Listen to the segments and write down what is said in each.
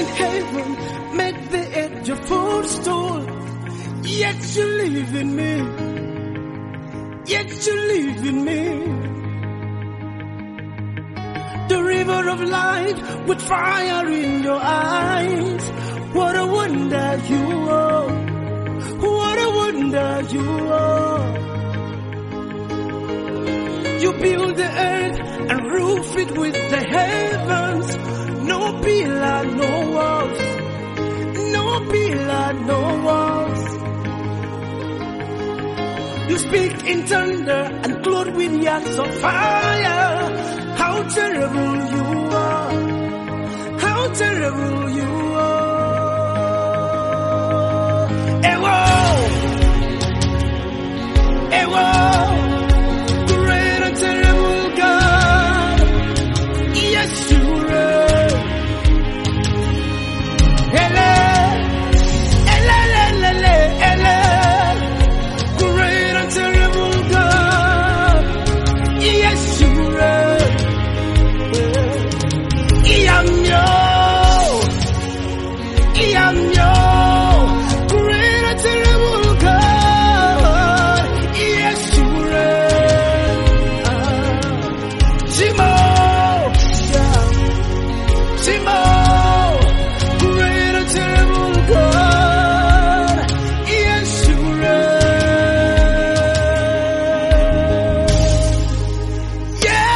in heaven, make the earth your footstool. Yet you live in me. Yet you live in me. The river of life with fire in your eyes. What a wonder you are. What a wonder you are. You build the earth and roof it with the heavens. No pillar, no walls. No pillar, no walls. You speak in thunder and clothed with yards of fire. How terrible you are. How terrible you are. Ewo. Ewo. Great and terrible God. Yes, you are. Ele. Ele, ele, ele, ele. Great and terrible God. Yes, you are. Iamyo. Iamyo. Great and terrible God. Yes, you are. Shimo. Shimo. Great and terrible God. Yes, you are. Yeah.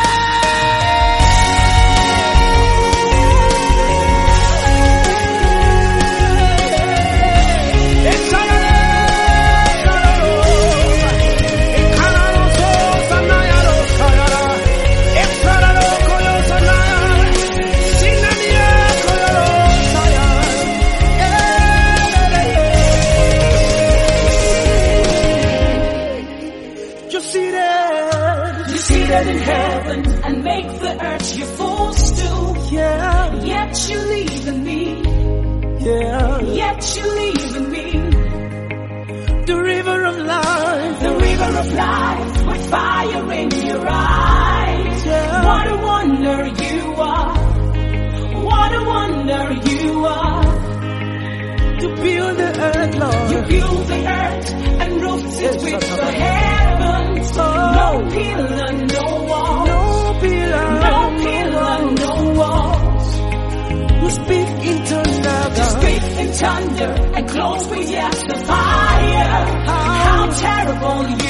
You're seated in heaven and make the earth your footstool. Yeah, Yet you live in me. yeah. Yet you live in me. The river of life. The river of life with fire in your eyes. Yeah. What a wonder you are. What a wonder you are. You build the earth, Lord. You build the earth and roofed it with the heavens. No pillar, no wall. No pillar, No pillar, no walls. You speak in thunder, You speak in thunder and close with yes the fire. How terrible you